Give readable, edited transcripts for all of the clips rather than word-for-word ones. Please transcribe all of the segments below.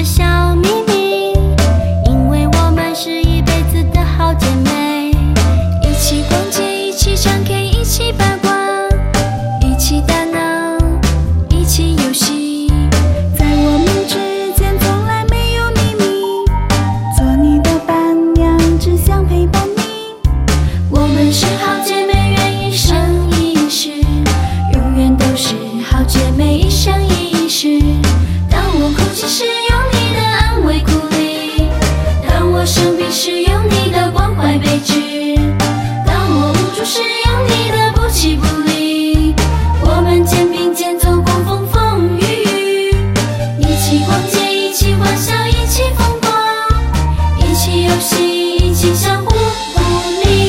小秘密，因为我们是一辈子的好姐妹。一起逛街，一起唱 K， 一起八卦，一起打闹，一起游戏。 在我们之间从来没有秘密，做你的伴娘，只想陪伴你。 我们是好姐妹，愿一生一世，永远都是好姐妹，一生一世。当我哭泣时，有你的安慰鼓励；当我生病时，有你的关怀备至；当我无助时，有你的不弃不离。我们肩并肩走过风风雨雨，一起逛街，一起欢笑，一起疯狂，一起游戏，一起相互鼓励。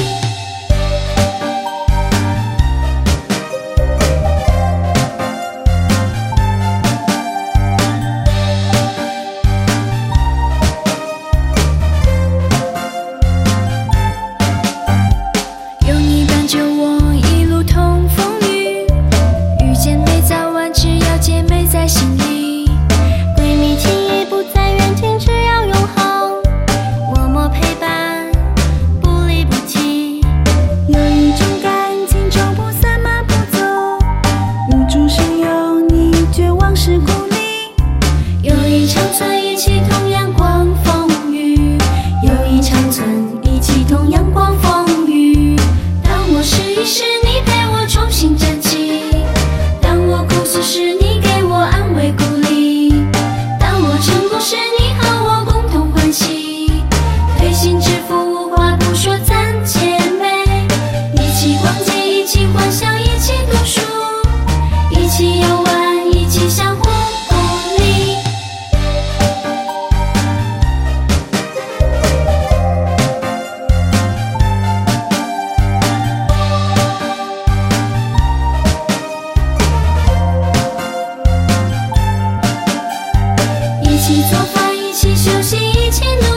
有你伴着我一路通风雨，遇见没早晚，只要姐妹在心里。闺蜜情谊不在远近，只要永恒，默默陪伴，不离不弃。 有一种感情就不散漫不走，无助时有你，绝望时鼓励。 友谊长存，一起同阳光风雨；友谊长存，一起同阳光风雨。当我失意时，你陪我重新站起；当我哭诉时，你给我安慰鼓励；当我成功时，你和我共同欢喜。推心置腹，无话不说，咱姐妹。一起逛街，一起欢笑，一起读书，一起游玩，一起相互鼓励。一起做饭，一起休息，一起努